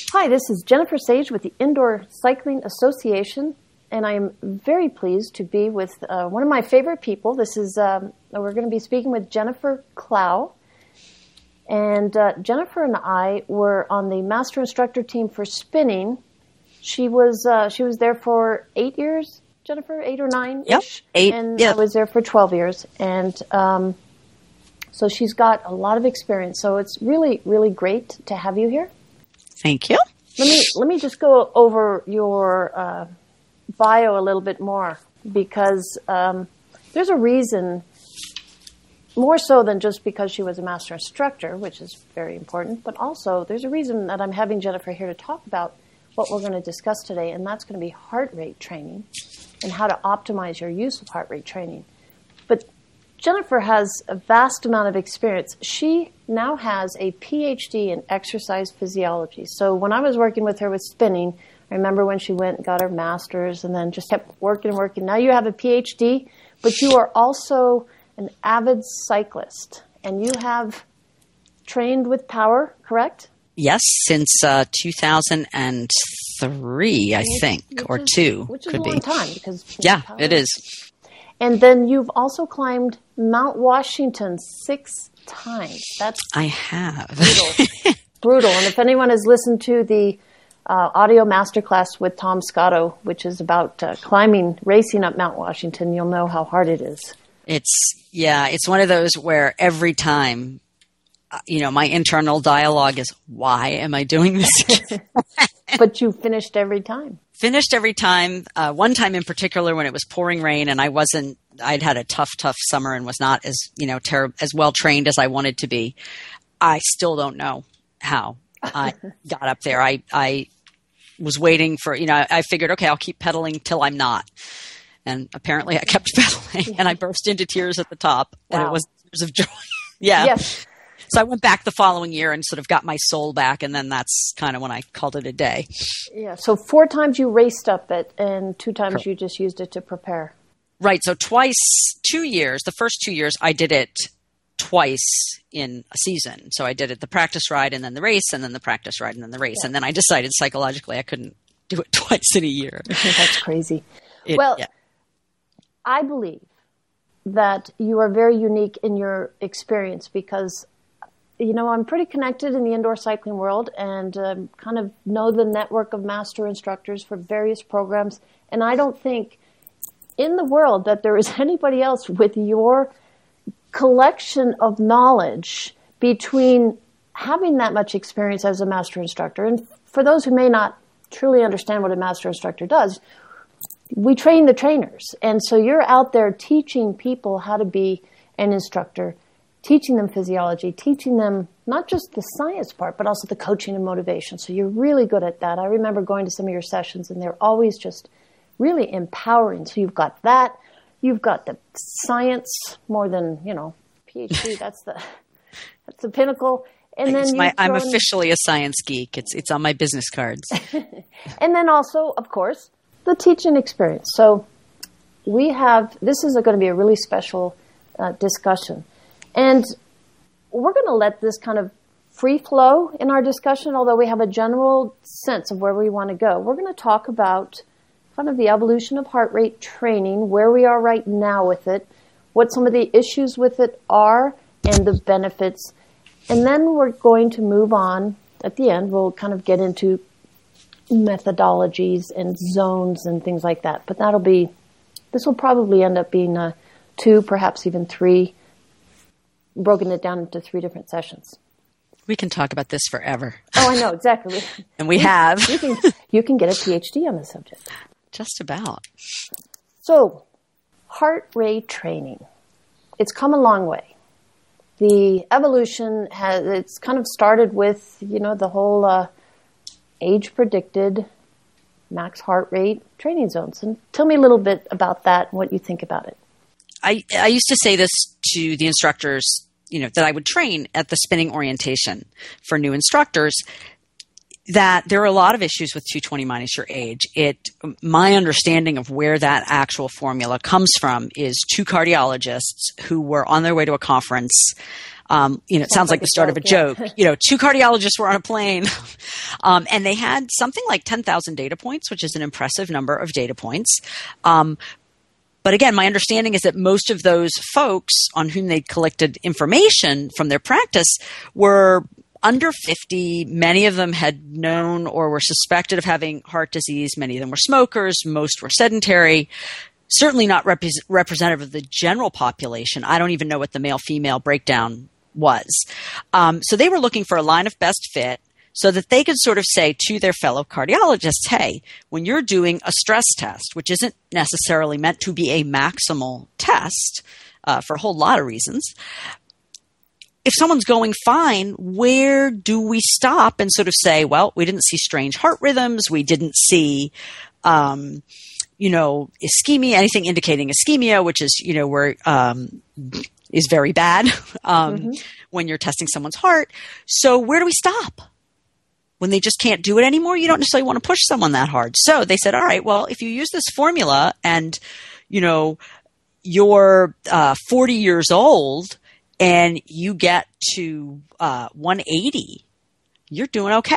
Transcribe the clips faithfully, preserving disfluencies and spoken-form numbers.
Hi, this is Jennifer Sage with the Indoor Cycling Association, and I am very pleased to be with uh, one of my favorite people. This is, um, we're going to be speaking with Jennifer Clough. And uh, Jennifer and I were on the master instructor team for spinning. She was uh, she was there for eight years, Jennifer, eight or nine-ish. Yep, eight, And yep. I was there for twelve years. And um, so she's got a lot of experience. So it's really, really great to have you here. Thank you. Let me let me just go over your uh, bio a little bit more, because um, there's a reason, more so than just because she was a master instructor, which is very important, but also there's a reason that I'm having Jennifer here to talk about what we're going to discuss today, and that's going to be heart rate training and how to optimize your use of heart rate training. But Jennifer has a vast amount of experience. She now has a P H D in exercise physiology. So when I was working with her with spinning, I remember when she went and got her master's and then just kept working and working. Now you have a P H D, but you are also an avid cyclist, and you have trained with Power, correct? Yes, since uh, two thousand three, I think, which or is, two. Which is could a long be. time. Because Yeah, Power. it is. And then you've also climbed Mount Washington six times. That's I have. brutal. brutal. And if anyone has listened to the uh, audio masterclass with Tom Scotto, which is about uh, climbing, racing up Mount Washington, you'll know how hard it is. It's, yeah, it's one of those where every time, uh, you know, my internal dialogue is, why am I doing this? But you finished every time. Finished every time. Uh, one time in particular when it was pouring rain and I wasn't, I'd had a tough, tough summer and was not as, you know, ter- as well trained as I wanted to be. I still don't know how I got up there. I, I was waiting for, you know, I figured, okay, I'll keep pedaling till I'm not. And apparently I kept pedaling and I burst into tears at the top. Wow. And it was tears of joy. Yeah. Yes. So I went back the following year and sort of got my soul back. And then that's kind of when I called it a day. Yeah. So four times you raced up it and two times Correct. you just used it to prepare. Right. So twice, two years, the first two years I did it twice in a season. So I did it the practice ride and then the race and then the practice ride and then the race. Yeah. And then I decided psychologically I couldn't do it twice in a year. That's crazy. It, well, yeah. I believe that you are very unique in your experience because, you know, I'm pretty connected in the indoor cycling world and um, kind of know the network of master instructors for various programs. And I don't think in the world that there is anybody else with your collection of knowledge between having that much experience as a master instructor. And for those who may not truly understand what a master instructor does, we train the trainers. And so you're out there teaching people how to be an instructor, teaching them physiology, teaching them not just the science part, but also the coaching and motivation. So you're really good at that. I remember going to some of your sessions and they're always just really empowering. So you've got that. You've got the science more than, you know, P H D. That's the that's the pinnacle. And then my, I'm thrown... officially a science geek. It's it's on my business cards. And then also, of course, the teaching experience. So we have, this is going to be a really special uh, discussion. And we're going to let this kind of free flow in our discussion, although we have a general sense of where we want to go. We're going to talk about kind of the evolution of heart rate training, where we are right now with it, what some of the issues with it are, and the benefits. And then we're going to move on. At the end, we'll kind of get into methodologies and zones and things like that. But that'll be, this will probably end up being uh, two, perhaps even three, broken it down into three different sessions. We can talk about this forever. Oh, I know, exactly. And we have. You can, you can get a P H D on the subject. Just about. So, heart rate training. It's come a long way. The evolution has, it's kind of started with, you know, the whole uh, age-predicted max heart rate training zones. And tell me a little bit about that and what you think about it. I, I used to say this to the instructors, you know, that I would train at the spinning orientation for new instructors, that there are a lot of issues with two twenty minus your age. It, my understanding of where that actual formula comes from is two cardiologists who were on their way to a conference Um, you know, it sounds, sounds like, like the start joke, of a joke. Yeah. You know, two cardiologists were on a plane, um, and they had something like ten thousand data points, which is an impressive number of data points. Um, but again, my understanding is that most of those folks on whom they collected information from their practice were under fifty. Many of them had known or were suspected of having heart disease. Many of them were smokers. Most were sedentary. Certainly not rep- representative of the general population. I don't even know what the male-female breakdown was. Um, so they were looking for a line of best fit so that they could sort of say to their fellow cardiologists, hey, when you're doing a stress test, which isn't necessarily meant to be a maximal test uh, for a whole lot of reasons, if someone's going fine, where do we stop and sort of say, well, we didn't see strange heart rhythms, we didn't see um, you know, ischemia, anything indicating ischemia, which is, you know, where um, is very bad um, mm-hmm. when you're testing someone's heart. So where do we stop? When they just can't do it anymore, you don't necessarily want to push someone that hard. So they said, all right, well, if you use this formula and, you know, you're uh, forty years old and you get to uh, one eighty, you're doing okay.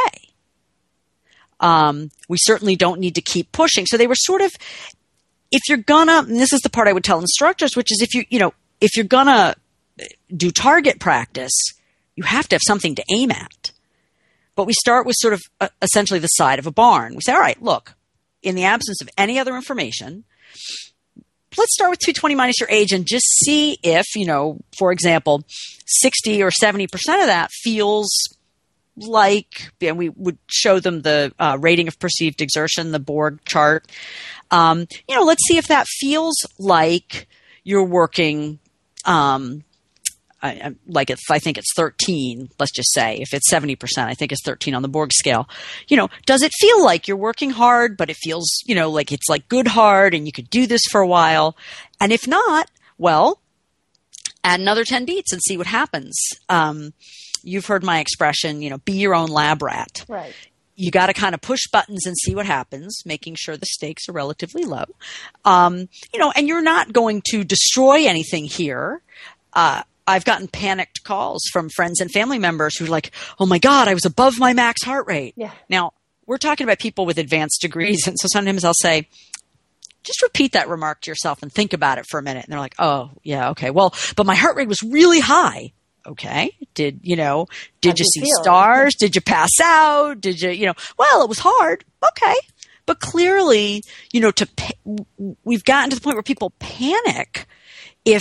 Um, we certainly don't need to keep pushing. So they were sort of, if you're gonna, and this is the part I would tell instructors, which is if you, you know, if you're gonna do target practice, you have to have something to aim at. But we start with sort of uh, essentially the side of a barn. We say, all right, look, in the absence of any other information, let's start with two twenty minus your age and just see if, you know, for example, sixty or seventy percent of that feels like, and we would show them the uh, rating of perceived exertion, the Borg chart. Um, you know, let's see if that feels like you're working, um, I, I, like if I think it's thirteen, let's just say, if it's seventy percent, I think it's thirteen on the Borg scale. You know, does it feel like you're working hard, but it feels, you know, like it's like good hard and you could do this for a while? And if not, well, add another ten beats and see what happens. Um, You've heard my expression, you know, be your own lab rat. Right. You got to kind of push buttons and see what happens, making sure the stakes are relatively low. Um, you know, and you're not going to destroy anything here. Uh, I've gotten panicked calls from friends and family members who are like, oh my God, I was above my max heart rate. Yeah. Now, we're talking about people with advanced degrees. And so sometimes I'll say, just repeat that remark to yourself and think about it for a minute. And they're like, oh, yeah, okay. Well, but my heart rate was really high. Okay. Did, you know, did How'd you, you see feel? stars? Did you pass out? Did you, you know, well, it was hard. Okay. But clearly, you know, to, we've gotten to the point where people panic if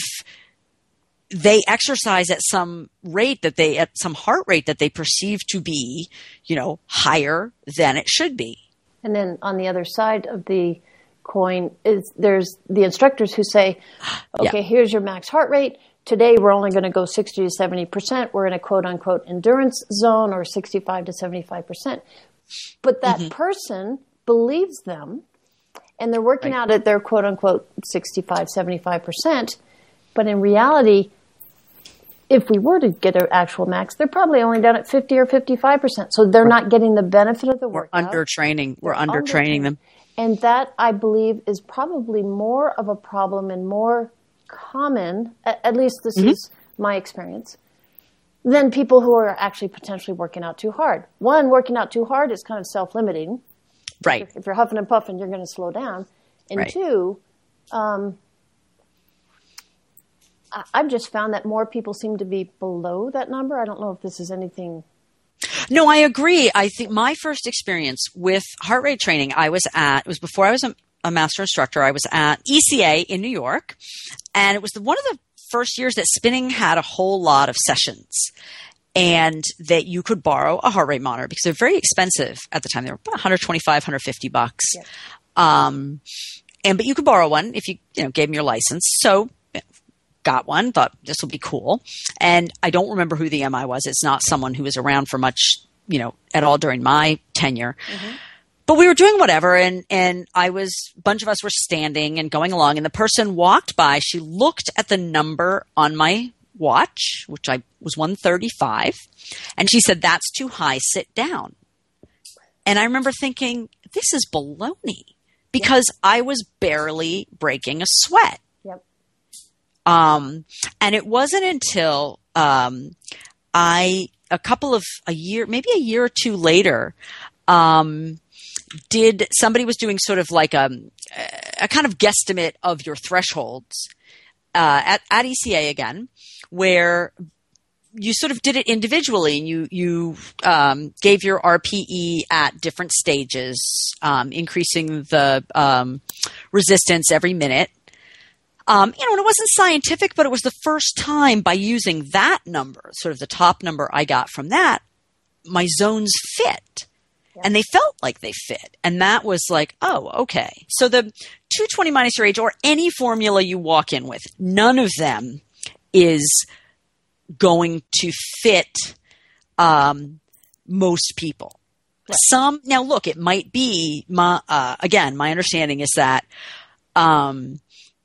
they exercise at some rate that they, at some heart rate that they perceive to be, you know, higher than it should be. And then on the other side of the coin is there's the instructors who say, okay, yeah. here's your max heart rate. Today, we're only going to go sixty to seventy percent. We're in a quote-unquote endurance zone, or sixty-five to seventy-five percent. But that mm-hmm. person believes them, and they're working right. out at their quote-unquote sixty-five, seventy-five percent. But in reality, if we were to get an actual max, they're probably only down at fifty or fifty-five percent. So they're right. not getting the benefit of the We're workout. under-training. We're under-training them. And that, I believe, is probably more of a problem and more common, at least this mm-hmm. is my experience, than people who are actually potentially working out too hard. One, working out too hard is kind of self-limiting. Right. If you're huffing and puffing, you're going to slow down. And right. two, um, I've just found that more people seem to be below that number. I don't know if this is anything. No, I agree. I think my first experience with heart rate training, I was at, it was before I was a a master instructor. I was at E C A in New York, and it was the, one of the first years that spinning had a whole lot of sessions and that you could borrow a heart rate monitor because they're very expensive at the time. They were about one twenty-five, one fifty bucks. Yeah. Um, and, but you could borrow one if you, you know, gave them your license. So got one, thought this will be cool. And I don't remember who the M I was. It's not someone who was around for much, you know, at all during my tenure. Mm-hmm. But we were doing whatever, and, and I was, a bunch of us were standing and going along, and the person walked by. She looked at the number on my watch, which I was one thirty-five, and she said, that's too high, sit down. And I remember thinking, this is baloney, because yep. I was barely breaking a sweat. Yep. Um, and it wasn't until um, I, a couple of, a year, maybe a year or two later, um, did, somebody was doing sort of like a, a kind of guesstimate of your thresholds, uh, at, at E C A again, where you sort of did it individually, and you, you, um, gave your R P E at different stages, um, increasing the, um, resistance every minute. Um, you know, and it wasn't scientific, but it was the first time by using that number, sort of the top number I got from that, my zones fit. Yeah. And they felt like they fit. And that was like, oh, okay. So the two twenty minus your age, or any formula you walk in with, none of them is going to fit um, most people. Right. Some, now look, it might be, my, uh, again, my understanding is that, um,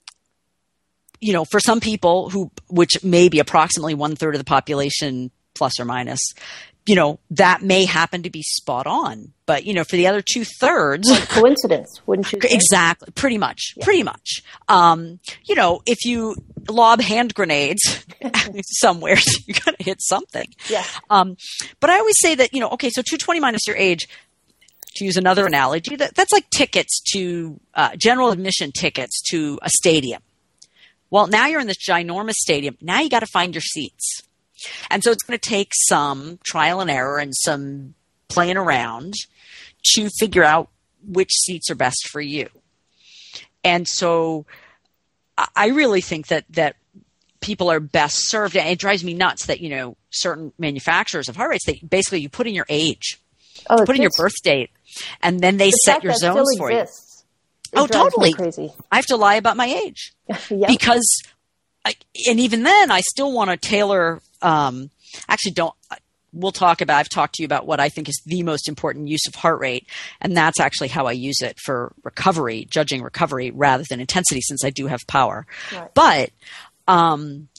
you know, for some people who, which may be approximately one third of the population, plus or minus, you know, that may happen to be spot on. But, you know, for the other two thirds. Like coincidence, wouldn't you say? Exactly. Pretty much. Yeah. Pretty much. Um, you know, if you lob hand grenades somewhere, you're going to hit something. Yeah. Um, but I always say that, you know, okay, so two twenty minus your age, to use another analogy, that, that's like tickets to, uh, general admission tickets to a stadium. Well, now you're in this ginormous stadium. Now you got to find your seats. And so it's going to take some trial and error and some playing around to figure out which seats are best for you. And so I really think that, that people are best served. And it drives me nuts that, you know, certain manufacturers of heart rates, they basically, you put in your age, oh, put in your birth date, and then they the set your zones for you. It oh, totally. Crazy. I have to lie about my age. Yeah. Because, I, and even then, I still want to tailor, um, actually don't, we'll talk about, I've talked to you about what I think is the most important use of heart rate. And that's actually how I use it for recovery, judging recovery rather than intensity, since I do have power. Right. But, um,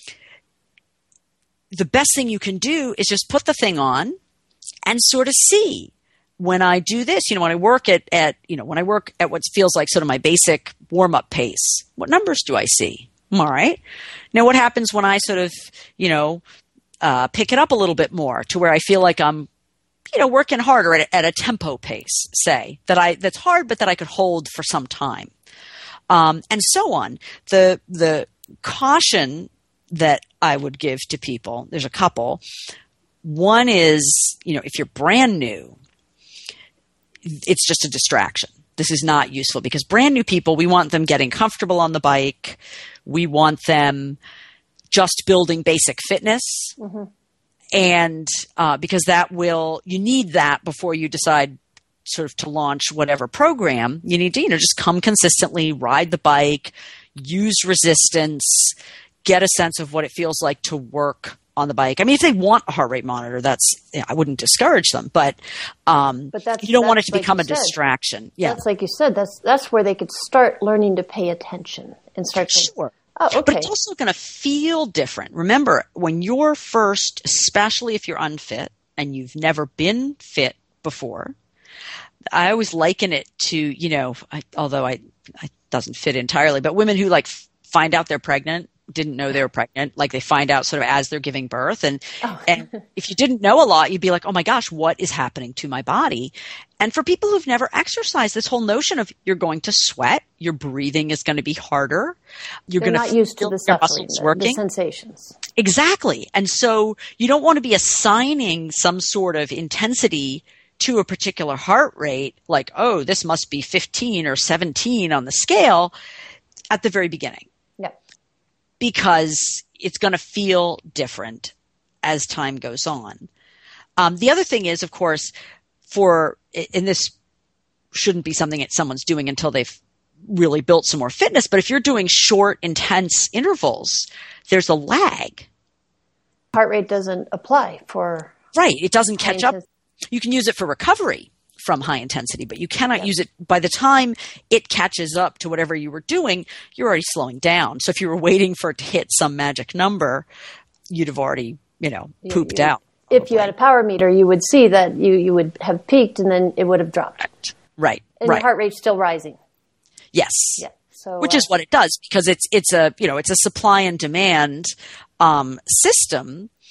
the best thing you can do is just put the thing on and sort of see. When I do this, you know, when I work at, at, you know, when I work at what feels like sort of my basic warm-up pace, what numbers do I see? All right. Now, what happens when I sort of, you know, uh, pick it up a little bit more to where I feel like I'm, you know, working harder at a, at a tempo pace, say, that I, that's hard, but that I could hold for some time. Um, and so on. The, the caution that I would give to people, there's a couple. One is, you know, if you're brand new, it's just a distraction. This is not useful because brand new people, we want them getting comfortable on the bike. We want them just building basic fitness. Mm-hmm. And uh, because that will, you need that before you decide sort of to launch whatever program. You need to, you know, just come consistently, ride the bike, use resistance, get a sense of what it feels like to work on the bike. I mean, if they want a heart rate monitor, that's, you know, I wouldn't discourage them, but, um, but that's, you don't that's want it to like become a said. distraction. Yeah. That's like you said, that's, that's where they could start learning to pay attention and start to, sure. Oh, okay. But it's also going to feel different. Remember, when you're first, especially if you're unfit and you've never been fit before, I always liken it to, you know, I, although I, it doesn't fit entirely, but women who like f- find out they're pregnant, didn't know they were pregnant, like they find out sort of as they're giving birth. And, oh. and if you didn't know a lot, you'd be like, oh my gosh, what is happening to my body? And for people who've never exercised, this whole notion of you're going to sweat, your breathing is going to be harder. You're They're going not to used to the your suffering, muscles the, working. the sensations. Exactly. And so you don't want to be assigning some sort of intensity to a particular heart rate, like, oh, this must be fifteen or seventeen on the scale at the very beginning. Yep. Because it's going to feel different as time goes on. Um, the other thing is, of course, for, and this shouldn't be something that someone's doing until they've really built some more fitness, but if you're doing short, intense intervals, there's a lag. Heart rate doesn't apply for... Right. It doesn't catch up. You can use it for recovery from high intensity, but you cannot yeah. use it by the time it catches up to whatever you were doing, you're already slowing down. So if you were waiting for it to hit some magic number, you'd have already, you know, pooped you, you, out. If probably. You had a power meter, you would see that you, you would have peaked and then it would have dropped. Right. Right. And right. your heart rate's still rising. Yes. Yeah. So, Which uh, is what it does, because it's, it's a, you know, it's a supply and demand, um, system.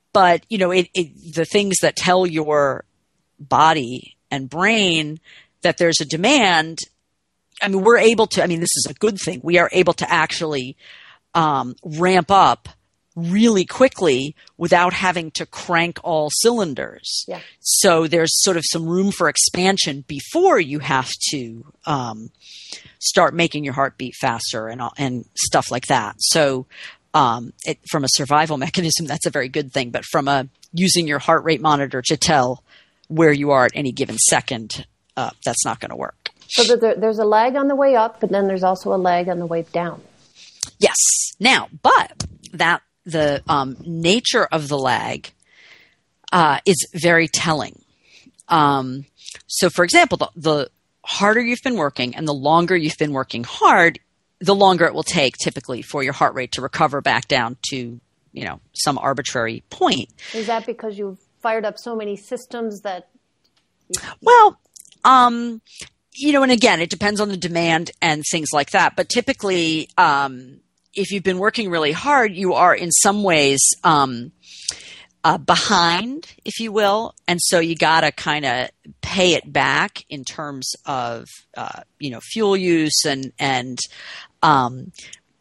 but you know, it, it, the things that tell your body and brain that there's a demand, I mean, we're able to, I mean, this is a good thing. We are able to actually um, ramp up really quickly without having to crank all cylinders. Yeah. So there's sort of some room for expansion before you have to um, start making your heart beat faster and and stuff like that. So um, it, from a survival mechanism, that's a very good thing. But from a using your heart rate monitor to tell where you are at any given second, uh, that's not going to work. So that there, there's a lag on the way up, but then there's also a lag on the way down. Yes. Now, but that the um, nature of the lag uh, is very telling. Um, so, for example, the, the harder you've been working and the longer you've been working hard, the longer it will take typically for your heart rate to recover back down to, you know, some arbitrary point. Is that because you've fired up so many systems that? Well, um, you know, and again, it depends on the demand and things like that. But typically, um, if you've been working really hard, you are in some ways um, uh, behind, if you will. And so you got to kind of pay it back in terms of, uh, you know, fuel use and, and um,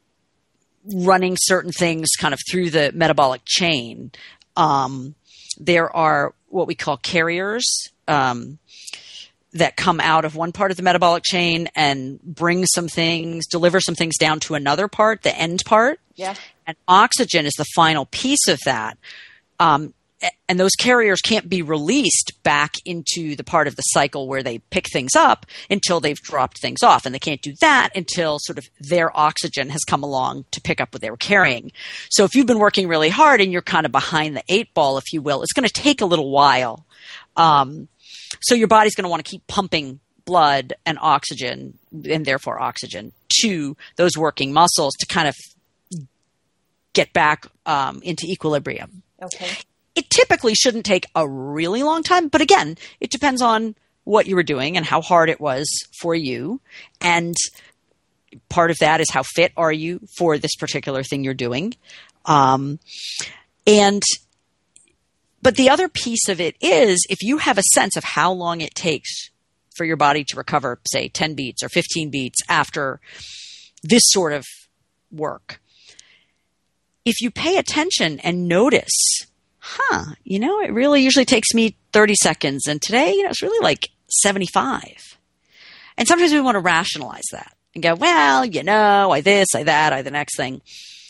running certain things kind of through the metabolic chain. Um, there are what we call carriers um, that come out of one part of the metabolic chain and bring some things, deliver some things down to another part, the end part. Yeah. And oxygen is the final piece of that. Um, and those carriers can't be released back into the part of the cycle where they pick things up until they've dropped things off. And they can't do that until sort of their oxygen has come along to pick up what they were carrying. So if you've been working really hard and you're kind of behind the eight ball, if you will, it's going to take a little while. Um, So your body's going to want to keep pumping blood and oxygen, and therefore oxygen, to those working muscles to kind of get back um, into equilibrium. Okay. It typically shouldn't take a really long time, but again, it depends on what you were doing and how hard it was for you. And part of that is how fit are you for this particular thing you're doing. Um, and But the other piece of it is if you have a sense of how long it takes for your body to recover, say, ten beats or fifteen beats after this sort of work, if you pay attention and notice, huh, you know, it really usually takes me thirty seconds. And today, you know, it's really like seventy-five. And sometimes we want to rationalize that and go, well, you know, I this, I that, I the next thing.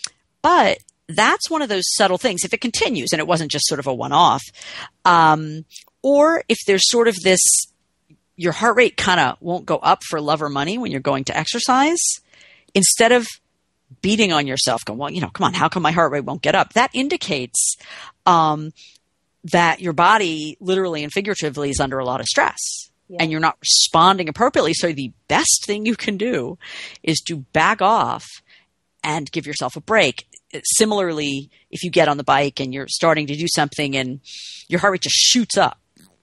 But that's one of those subtle things. If it continues and it wasn't just sort of a one-off, um, or if there's sort of this, your heart rate kind of won't go up for love or money when you're going to exercise, instead of beating on yourself, going, well, you know, come on, how come my heart rate won't get up? That indicates um, that your body literally and figuratively is under a lot of stress. Yeah. And you're not responding appropriately. So the best thing you can do is to back off and give yourself a break. Similarly, if you get on the bike and you're starting to do something and your heart rate just shoots up,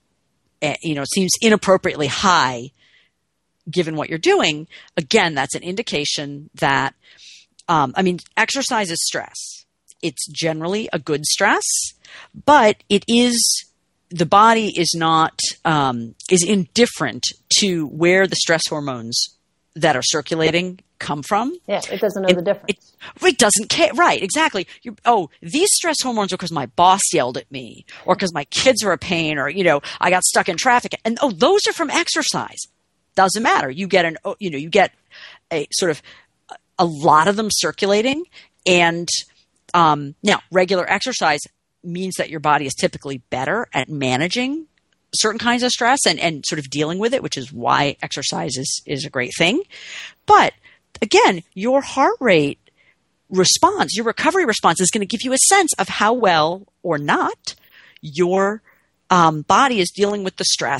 you know, it seems inappropriately high given what you're doing, again, that's an indication that, um, I mean, exercise is stress. It's generally a good stress, but it is, the body is not, um, is indifferent to where the stress hormones that are circulating come from. Yeah, it doesn't know it, the difference. It, it doesn't care. Right, exactly. You're, oh, these stress hormones are because my boss yelled at me or because my kids are a pain or, you know, I got stuck in traffic. And, oh, those are from exercise. Doesn't matter. You get an, you know, you get a sort of a lot of them circulating. And um, now regular exercise means that your body is typically better at managing certain kinds of stress and, and sort of dealing with it, which is why exercise is, is a great thing. But again, your heart rate response, your recovery response is going to give you a sense of how well or not your um, body is dealing with the stress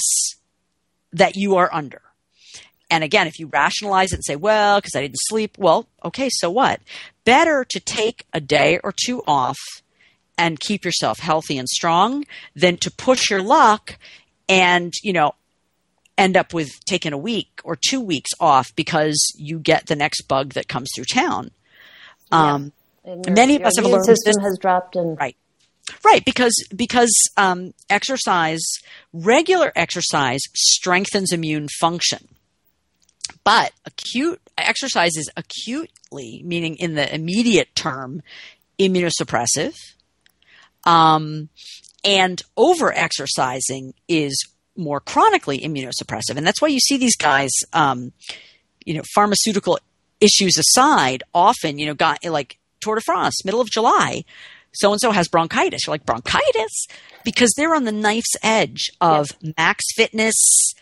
that you are under. And again, if you rationalize it and say, well, because I didn't sleep, well, okay, so what? Better to take a day or two off and keep yourself healthy and strong than to push your luck and, you know, end up with taking a week or two weeks off because you get the next bug that comes through town. Um, yeah. Your, many your of us have immune learned system this. has dropped and Right. Right, because because um, exercise, regular exercise strengthens immune function. But acute exercise is acutely, meaning in the immediate term, immunosuppressive. Um, and over-exercising is more chronically immunosuppressive. And that's why you see these guys, um, you know, pharmaceutical issues aside, often, you know, got like Tour de France, middle of July, so-and-so has bronchitis. You're like, bronchitis? Because they're on the knife's edge of yes. max fitness,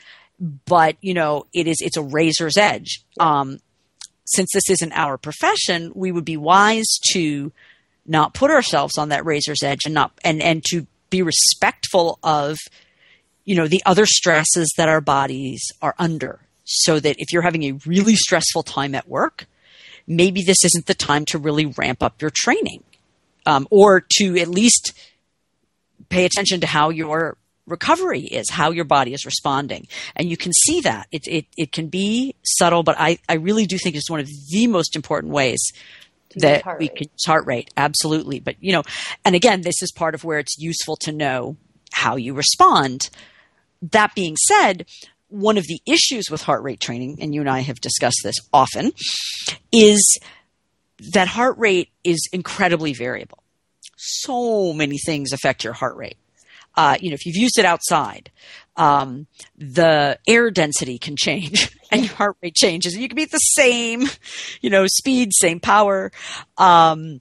but, you know, it is, it's a razor's edge. Um, since this isn't our profession, we would be wise to not put ourselves on that razor's edge and not, and, and to be respectful of, you know, the other stresses that our bodies are under. So that if you're having a really stressful time at work, maybe this isn't the time to really ramp up your training, um, or to at least pay attention to how your recovery is, how your body is responding. And you can see that. It, it, it can be subtle, but I, I really do think it's one of the most important ways that we can use heart rate. Absolutely. But, you know, and again, this is part of where it's useful to know how you respond. That being said, one of the issues with heart rate training, and you and I have discussed this often, is that heart rate is incredibly variable. So many things affect your heart rate. Uh, you know, if you've used it outside, um, the air density can change and your heart rate changes. And you can be at the same, you know, speed, same power. Um,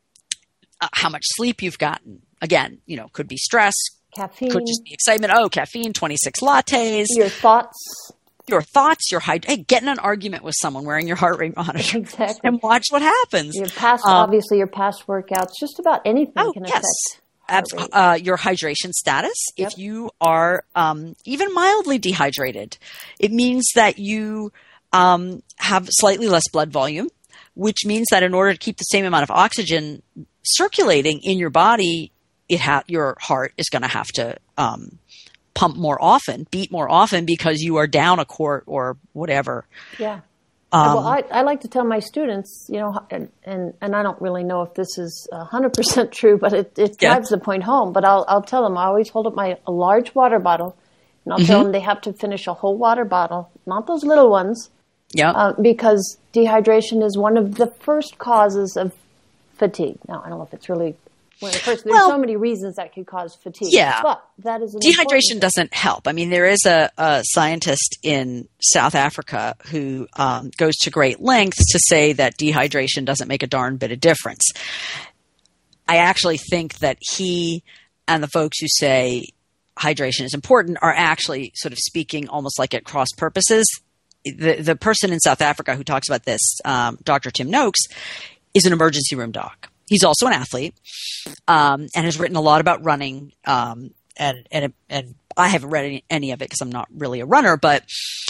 uh, how much sleep you've gotten. Again, you know, could be stress. Caffeine. Could just be excitement. Oh, caffeine, twenty-six lattes. Your thoughts. Your thoughts, your hyd- hey, get in an argument with someone wearing your heart rate monitor. Exactly. And watch what happens. Your past, um, obviously, your past workouts, just about anything oh, can yes. affect. Abs- uh, your hydration status. Yep. If you are um, even mildly dehydrated, it means that you um, have slightly less blood volume, which means that in order to keep the same amount of oxygen circulating in your body, it ha- your heart is going to have to um, pump more often, beat more often, because you are down a quart or whatever. Yeah. Um, well, I, I like to tell my students, you know, and, and, and I don't really know if this is one hundred percent true, but it, it yeah. drives the point home. But I'll, I'll tell them, I always hold up my a large water bottle, and I'll mm-hmm. tell them they have to finish a whole water bottle, not those little ones, yeah, uh, because dehydration is one of the first causes of fatigue. Now, I don't know if it's really one of the first. There's well, so many reasons that could cause fatigue. Yeah. But that is an dehydration doesn't help. I mean, there is a, a scientist in South Africa who um, goes to great lengths to say that dehydration doesn't make a darn bit of difference. I actually think that he and the folks who say hydration is important are actually sort of speaking almost like at cross purposes. The, the person in South Africa who talks about this, um, Doctor Tim Noakes, is an emergency room doc. He's also an athlete, um, and has written a lot about running. Um, and, and, and I haven't read any, any of it because I'm not really a runner, but,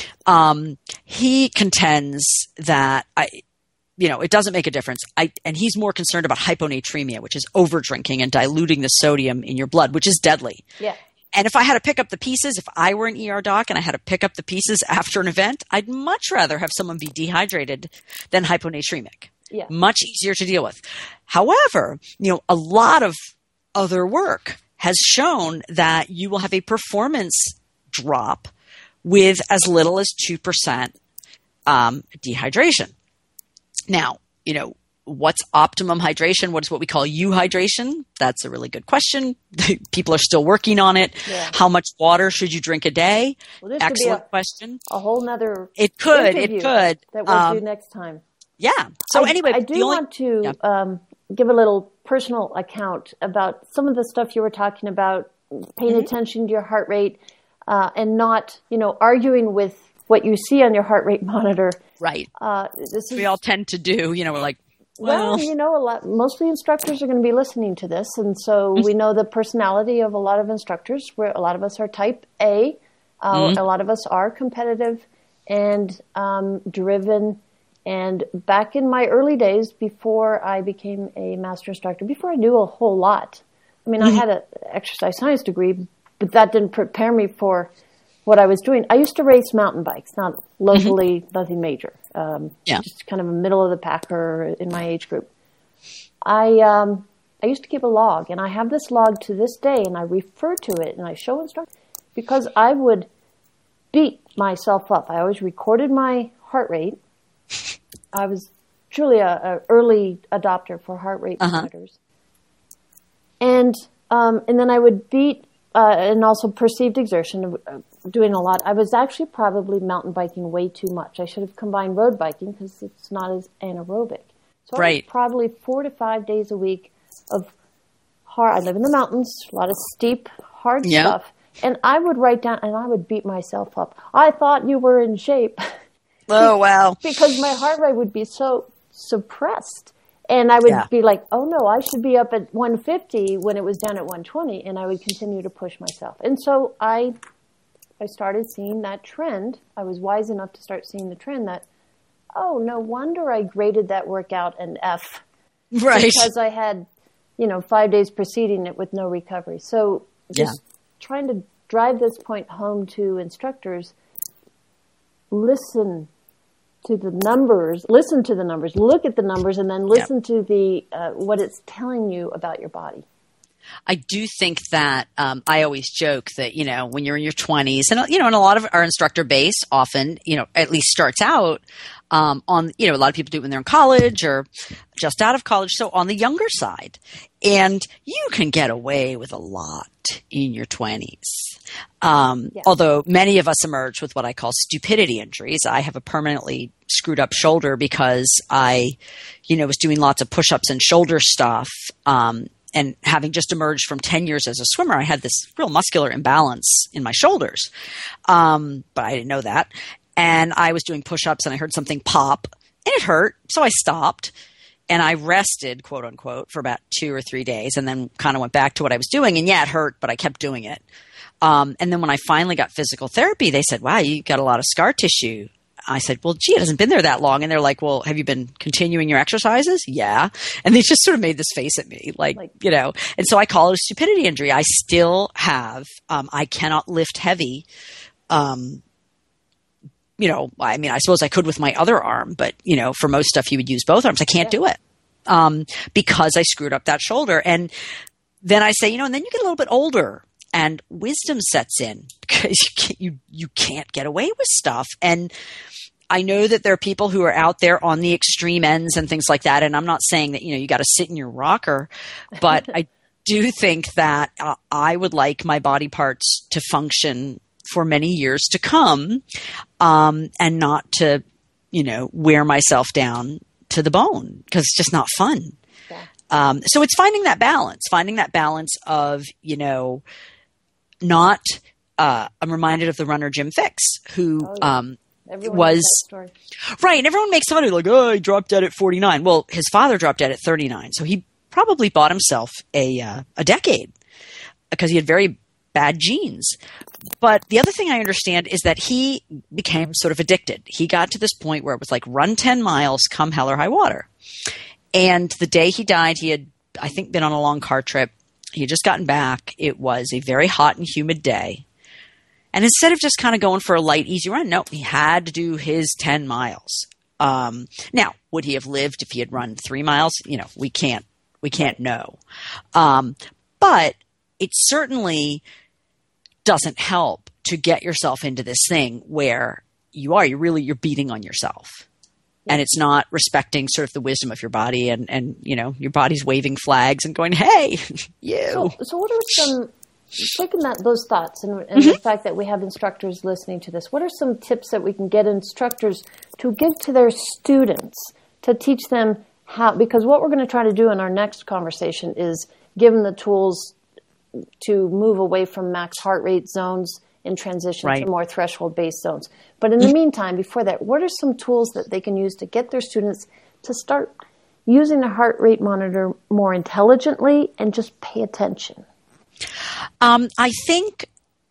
um, he contends that I, you know, it doesn't make a difference. I, and he's more concerned about hyponatremia, which is over drinking and diluting the sodium in your blood, which is deadly. Yeah. And if I had to pick up the pieces, if I were an E R doc and I had to pick up the pieces after an event, I'd much rather have someone be dehydrated than hyponatremic. Yeah. Much easier to deal with. However, you know, a lot of other work has shown that you will have a performance drop with as little as two percent um, dehydration. Now, you know, what's optimum hydration? What is what we call euhydration? That's a really good question. People are still working on it. Yeah. How much water should you drink a day? Well, this Excellent could be a, question. A whole nother It could. It could. That we'll um, do next time. Yeah. So I, anyway, I do the only, want to yeah. um, give a little personal account about some of the stuff you were talking about, paying mm-hmm. attention to your heart rate, uh, and not, you know, arguing with what you see on your heart rate monitor. Right. Uh, this is, we all tend to do, you know, we're like, well, well you know, a lot, most of the instructors are going to be listening to this. And so mm-hmm. we know the personality of a lot of instructors, where a lot of us are type A. Uh, mm-hmm. A lot of us are competitive and um, driven. And back in my early days, before I became a master instructor, before I knew a whole lot, I mean, mm-hmm. I had an exercise science degree, but that didn't prepare me for what I was doing. I used to race mountain bikes, not locally, mm-hmm. nothing major, um, yeah. just kind of a middle of the packer in my age group. I um, I used to keep a log, and I have this log to this day, and I refer to it, and I show instructors, because I would beat myself up. I always recorded my heart rate. I was truly a, a early adopter for heart rate uh-huh. monitors. And um, and then I would beat, uh, and also perceived exertion, uh, doing a lot. I was actually probably mountain biking way too much. I should have combined road biking because it's not as anaerobic. So right. I was probably four to five days a week of hard. I live in the mountains, a lot of steep, hard yep. stuff. And I would write down, and I would beat myself up. I thought you were in shape. Oh, wow. Because my heart rate would be so suppressed. And I would yeah. be like, oh, no, I should be up at one fifty when it was down at one twenty. And I would continue to push myself. And so I I started seeing that trend. I was wise enough to start seeing the trend that, oh, no wonder I graded that workout an F. Right. Because I had, you know, five days preceding it with no recovery. So just yeah. trying to drive this point home to instructors, listen to the numbers, listen to the numbers, look at the numbers, and then listen yep. to the uh, what it's telling you about your body. I do think that um, I always joke that, you know, when you're in your twenties, and, you know, and a lot of our instructor base often, you know, at least starts out um, on, you know, a lot of people do it when they're in college or just out of college. So on the younger side, and you can get away with a lot in your twenties. Um, yeah. Although many of us emerge with what I call stupidity injuries. I have a permanently screwed up shoulder because I, you know, was doing lots of push-ups and shoulder stuff. Um, and having just emerged from ten years as a swimmer, I had this real muscular imbalance in my shoulders. Um, but I didn't know that. And I was doing push-ups and I heard something pop and it hurt. So I stopped. And I rested, quote unquote, for about two or three days and then kind of went back to what I was doing. And yeah, it hurt, but I kept doing it. Um, and then when I finally got physical therapy, they said, wow, you got a lot of scar tissue. I said, well, gee, it hasn't been there that long. And they're like, well, have you been continuing your exercises? Yeah. And they just sort of made this face at me, like, like you know. And so I call it a stupidity injury. I still have, um, I cannot lift heavy. Um, you know, I mean, I suppose I could with my other arm, but, you know, for most stuff you would use both arms. I can't yeah. do it um, because I screwed up that shoulder. And then I say, you know, and then you get a little bit older and wisdom sets in because you can't, you, you can't get away with stuff. And I know that there are people who are out there on the extreme ends and things like that. And I'm not saying that, you know, you got to sit in your rocker, but I do think that uh, I would like my body parts to function for many years to come, um, and not to, you know, wear myself down to the bone because it's just not fun. Yeah. Um, so it's finding that balance, finding that balance of, you know, not, uh, I'm reminded of the runner Jim Fixx, who, oh, yeah. um, everyone was right. And everyone makes fun of it like, oh, he dropped dead at forty-nine. Well, his father dropped dead at thirty-nine. So he probably bought himself a, uh, a decade because he had very bad genes. But the other thing I understand is that he became sort of addicted. He got to this point where it was like run ten miles, come hell or high water. And the day he died, he had, I think, been on a long car trip. He had just gotten back. It was a very hot and humid day. And instead of just kind of going for a light, easy run, no, he had to do his ten miles. Um, now, would he have lived if he had run three miles? You know, we can't, we can't know. Um, but it certainly doesn't help to get yourself into this thing where you are, you're really, you're beating on yourself. Yeah. And it's not respecting sort of the wisdom of your body and, and, you know, your body's waving flags and going, hey, you. So, so what are some, taking that, those thoughts and, and mm-hmm. the fact that we have instructors listening to this, what are some tips that we can get instructors to give to their students to teach them how, because what we're going to try to do in our next conversation is give them the tools to move away from max heart rate zones and transition right. to more threshold-based zones. But in the meantime, before that, what are some tools that they can use to get their students to start using the heart rate monitor more intelligently and just pay attention? Um, I think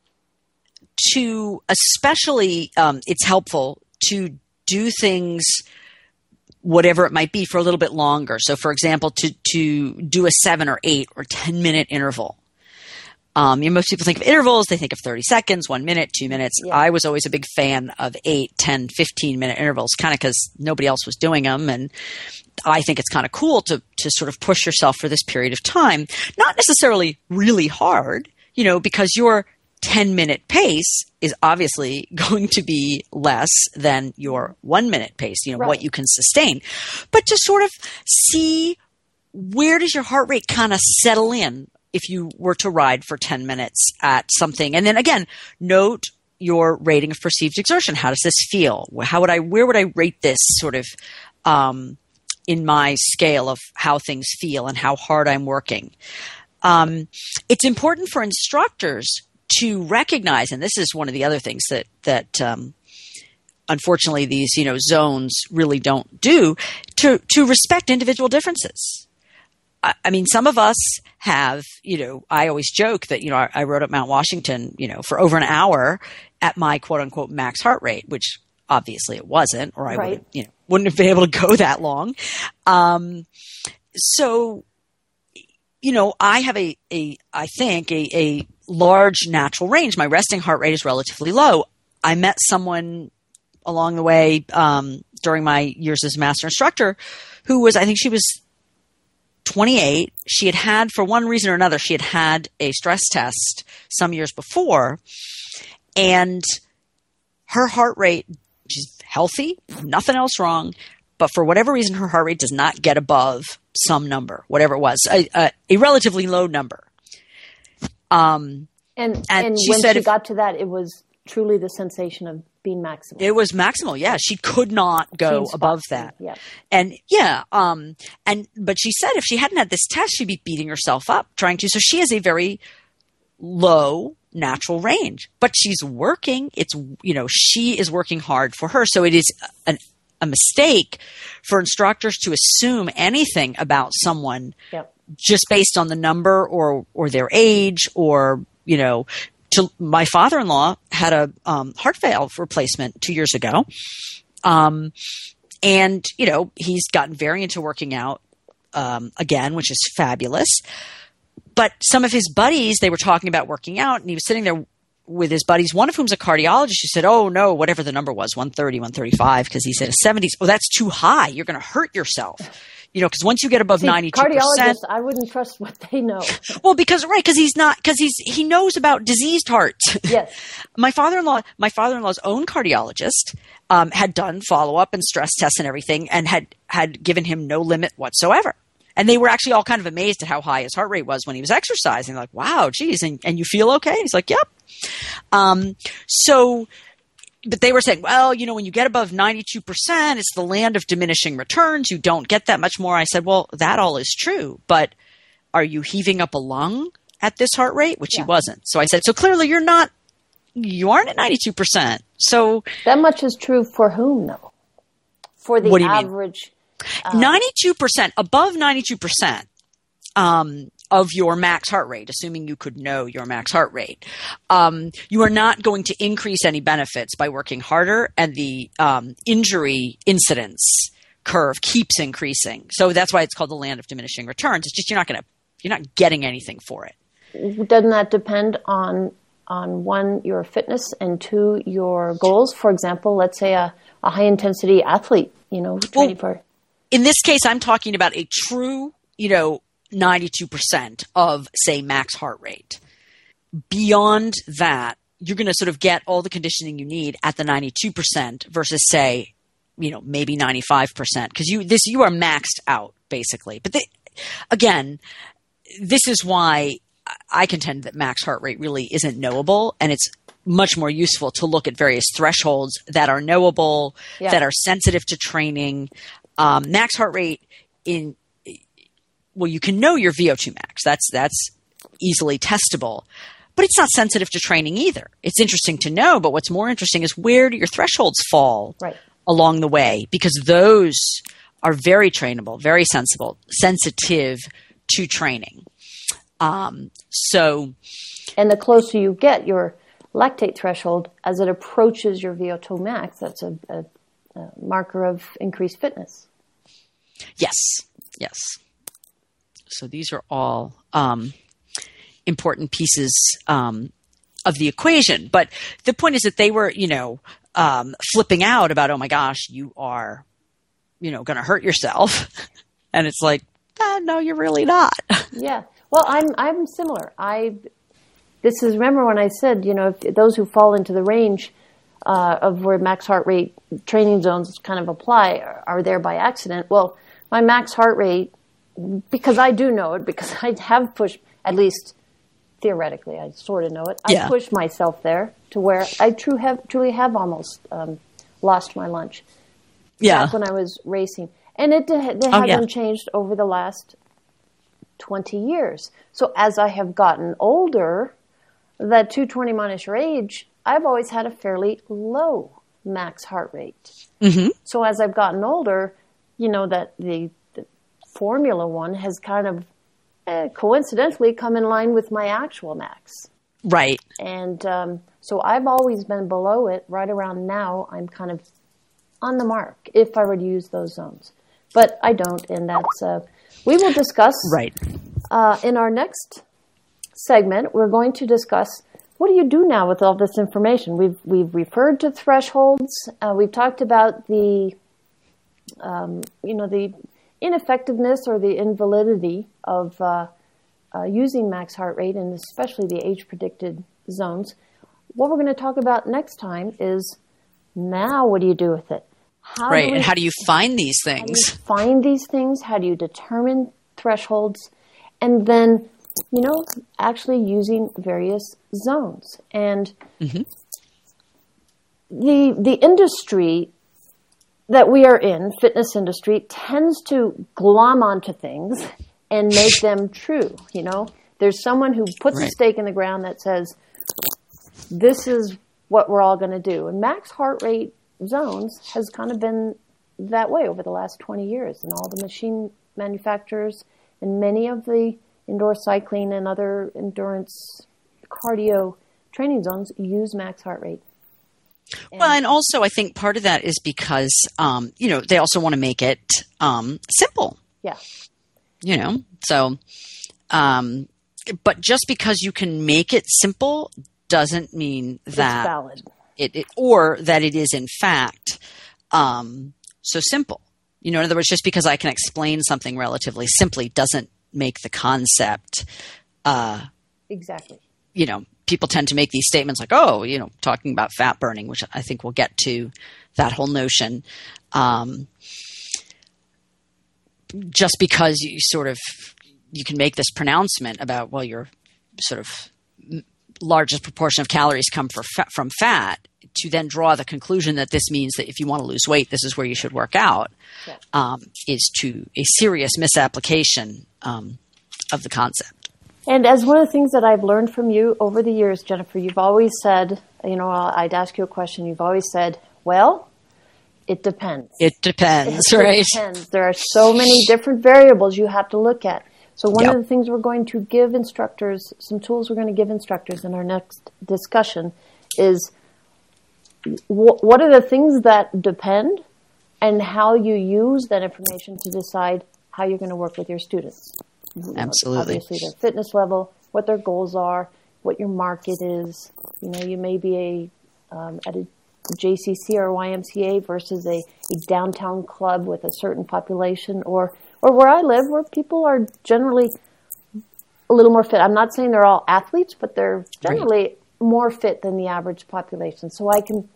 to especially um, it's helpful to do things whatever it might be for a little bit longer. So, for example, to to do a seven or eight or ten minute interval. Um, you know, most people think of intervals. They think of thirty seconds, one minute, two minutes. Yeah. I was always a big fan of eight, ten, fifteen minute intervals, kind of because nobody else was doing them. And I think it's kind of cool to, to sort of push yourself for this period of time, not necessarily really hard, you know, because your ten minute pace is obviously going to be less than your one minute pace, you know, right. what you can sustain, but to sort of see where does your heart rate kind of settle in if you were to ride for ten minutes at something. And then again, note your rating of perceived exertion. How does this feel? How would I, where would I rate this sort of, um, in my scale of how things feel and how hard I'm working? Um, it's important for instructors to recognize, and this is one of the other things that, that, um, unfortunately these, you know, zones really don't do, to, to respect individual differences. I, I mean, some of us have, you know, I always joke that, you know, I, I rode up Mount Washington, you know, for over an hour at my quote unquote max heart rate, which obviously it wasn't, or I right. would, you know, wouldn't have been able to go that long. Um, so, you know, I have a, a I think, a, a large natural range. My resting heart rate is relatively low. I met someone along the way um, during my years as a master instructor who was, I think she was twenty-eight. She had had, for one reason or another, she had had a stress test some years before, and her heart rate, she's healthy, nothing else wrong, but for whatever reason, her heart rate does not get above some number, whatever it was, a, a, a relatively low number. Um, and and, and she when said she if, got to that, it was truly the sensation of being maximal. It was maximal, yeah. She could not go Seems above possible. that. Yeah. And yeah, um, and but she said if she hadn't had this test, she'd be beating herself up trying to. So she has a very low natural range, but she's working. It's, you know, she is working hard for her. So it is an, a mistake for instructors to assume anything about someone Yep. just based on the number or, or their age or, you know, to, my father-in-law had a um, heart valve replacement two years ago. Um, and, you know, he's gotten very into working out um, again, which is fabulous. But some of his buddies, they were talking about working out, and he was sitting there with his buddies, one of whom's a cardiologist, who said, oh, no, whatever the number was, one thirty, one thirty-five, because he's in his seventies. Oh, that's too high. You're going to hurt yourself. You know, because once you get above See, ninety-two percent. Cardiologists, I wouldn't trust what they know. Well, because, right, because he's not, because he's, he knows about diseased hearts. Yes. my father-in-law, my father-in-law's own cardiologist um, had done follow-up and stress tests and everything and had, had given him no limit whatsoever. And they were actually all kind of amazed at how high his heart rate was when he was exercising. They're like, wow, geez, and, and you feel okay? He's like, yep. Um, so, but they were saying, well, you know, when you get above ninety-two percent, it's the land of diminishing returns. You don't get that much more. I said, well, that all is true, but are you heaving up a lung at this heart rate? Which yeah. he wasn't. So I said, so clearly you're not, you aren't at ninety-two percent. So that much is true for whom, though? For the what do you average. Mean? ninety-two percent, above ninety-two percent um, of your max heart rate, assuming you could know your max heart rate, um, you are not going to increase any benefits by working harder, and the um, injury incidence curve keeps increasing. So that's why it's called the land of diminishing returns. It's just you're not going to, you're not getting anything for it. Doesn't that depend on on one, your fitness, and two, your goals? For example, let's say a, a high intensity athlete, you know, training well, for. In this case, I'm talking about a true, you know, ninety-two percent of, say, max heart rate. Beyond that, you're going to sort of get all the conditioning you need at the ninety-two percent versus, say, you know, maybe ninety-five percent, because you this you are maxed out basically. But the, again, this is why I contend that max heart rate really isn't knowable, and it's much more useful to look at various thresholds that are knowable, yeah. that are sensitive to training. Um, max heart rate in, well, you can know your V O two max. That's, that's easily testable, but it's not sensitive to training either. It's interesting to know, but what's more interesting is where do your thresholds fall right. along the way? Because those are very trainable, very sensible, sensitive to training. Um, so. And the closer you get your lactate threshold as it approaches your V O two max, that's a, a Uh, marker of increased fitness. Yes, yes. So these are all um, important pieces um, of the equation. But the point is that they were, you know, um, flipping out about, oh my gosh, you are, you know, going to hurt yourself. And it's like, ah, no, you're really not. Yeah. Well, I'm I'm similar. I this is remember when I said, you know, if those who fall into the range uh, of where max heart rate training zones kind of apply are, are there by accident. Well, my max heart rate, because I do know it, because I have pushed, at least theoretically, I sort of know it. I yeah. pushed myself there to where I true have, truly have almost um, lost my lunch. Yeah. Back when I was racing. And it, it oh, hasn't yeah. changed over the last twenty years. So as I have gotten older, that two twenty minus your age, I've always had a fairly low max heart rate. Mm-hmm. So as I've gotten older, you know, that the, the Formula One has kind of eh, coincidentally come in line with my actual max. Right. And um, so I've always been below it. Right around now, I'm kind of on the mark if I were to use those zones. But I don't, and that's, uh, we will discuss right. uh, in our next segment, we're going to discuss what do you do now with all this information. We've we've referred to thresholds. Uh, we've talked about the, um, you know, the ineffectiveness or the invalidity of uh, uh, using max heart rate, and especially the age-predicted zones. What we're going to talk about next time is now what do you do with it? How right, we, and how do you find these things? How do you find these things? How do you determine thresholds? And then, you know, actually using various zones. And mm-hmm. the the industry that we are in, fitness industry, tends to glom onto things and make them true, you know? There's someone who puts right. a stake in the ground that says, this is what we're all going to do. And max heart rate zones has kind of been that way over the last twenty years. And all the machine manufacturers and many of the indoor cycling and other endurance cardio training zones use max heart rate. And well, and also I think part of that is because, um, you know, they also want to make it um, simple. Yeah. You know, so, um, but just because you can make it simple doesn't mean that it's valid. It, it, or that it is in fact um, so simple. You know, in other words, just because I can explain something relatively simply doesn't make the concept. Uh, exactly. You know, people tend to make these statements like, "Oh, you know, talking about fat burning," which I think we'll get to that whole notion. Um, just because you sort of you can make this pronouncement about, well, your sort of largest proportion of calories come for fa- from fat, to then draw the conclusion that this means that if you want to lose weight, this is where you should work out, yeah. um, is to a serious misapplication um, of the concept. And as one of the things that I've learned from you over the years, Jennifer, you've always said, you know, I'd ask you a question. You've always said, well, it depends. It depends, it right? It depends. There are so many different variables you have to look at. So one yep. of the things we're going to give instructors, some tools we're going to give instructors in our next discussion is wh- what are the things that depend and how you use that information to decide how you're going to work with your students. Absolutely. Obviously their fitness level, what their goals are, what your market is. You know, you may be a um, at a J C C or Y M C A versus a, a downtown club with a certain population, or or where I live, where people are generally a little more fit. I'm not saying they're all athletes, but they're generally right. more fit than the average population. So I can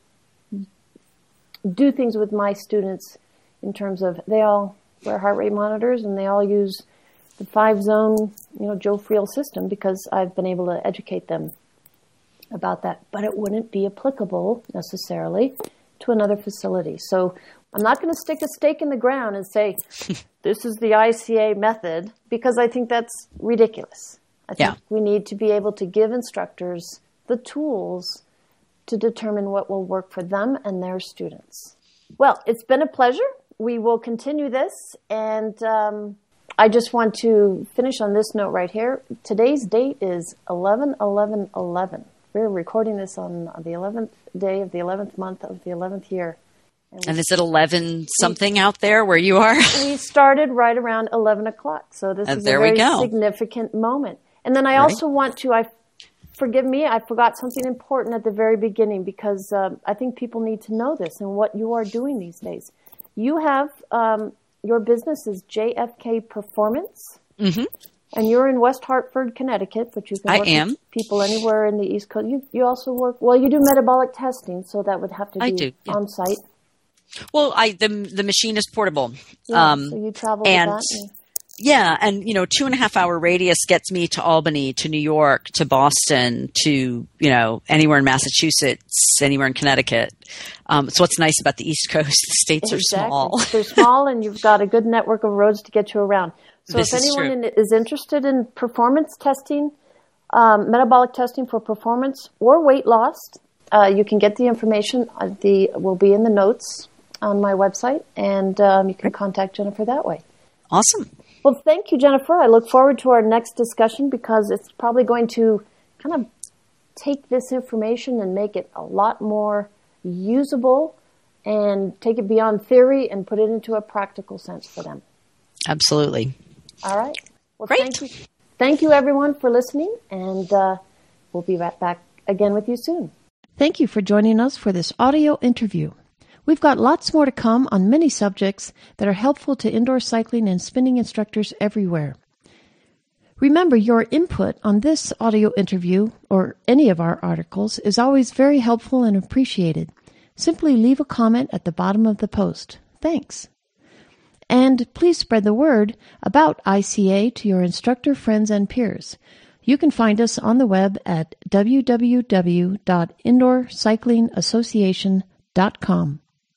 do things with my students in terms of they all wear heart rate monitors and they all use the five zone, you know, Joe Friel system because I've been able to educate them about that. But it wouldn't be applicable necessarily to another facility. So I'm not going to stick a stake in the ground and say, this is the I C A method, because I think that's ridiculous. I think yeah. we need to be able to give instructors the tools to determine what will work for them and their students. Well, it's been a pleasure. We will continue this. And um, I just want to finish on this note right here. Today's date is eleven eleven eleven. We're recording this on the eleventh day of the eleventh month of the eleventh year. And, and is it eleven something out there where you are? We started right around eleven o'clock. So this and is there a very we go. significant moment. And then I right. also want to, I forgive me, I forgot something important at the very beginning because uh, I think people need to know this and what you are doing these days. You have, um, your business is J F K Performance. Mm-hmm. And you're in West Hartford, Connecticut, but you can work I am. with people anywhere in the East Coast. You you also work, well, you do metabolic testing, so that would have to be I do, yeah. on site. Well, I the the machine is portable. Yeah, um, so you travel and, with that. And, yeah, and you know, two and a half hour radius gets me to Albany, to New York, to Boston, to you know anywhere in Massachusetts, anywhere in Connecticut. Um, so what's nice about the East Coast, the states exactly. are small. They're small, and you've got a good network of roads to get you around. So This if is anyone true. in, is interested in performance testing, um, metabolic testing for performance or weight loss, uh, you can get the information. Uh, the will be in the notes on my website, and um, you can contact Jennifer that way. Awesome. Well, thank you, Jennifer. I look forward to our next discussion because it's probably going to kind of take this information and make it a lot more usable and take it beyond theory and put it into a practical sense for them. Absolutely. All right. Well, Great. Thank you. Thank you, everyone, for listening, and uh, we'll be right back again with you soon. Thank you for joining us for this audio interview. We've got lots more to come on many subjects that are helpful to indoor cycling and spinning instructors everywhere. Remember, your input on this audio interview or any of our articles is always very helpful and appreciated. Simply leave a comment at the bottom of the post. Thanks. And please spread the word about I C A to your instructor friends and peers. You can find us on the web at w w w dot indoor cycling association dot com.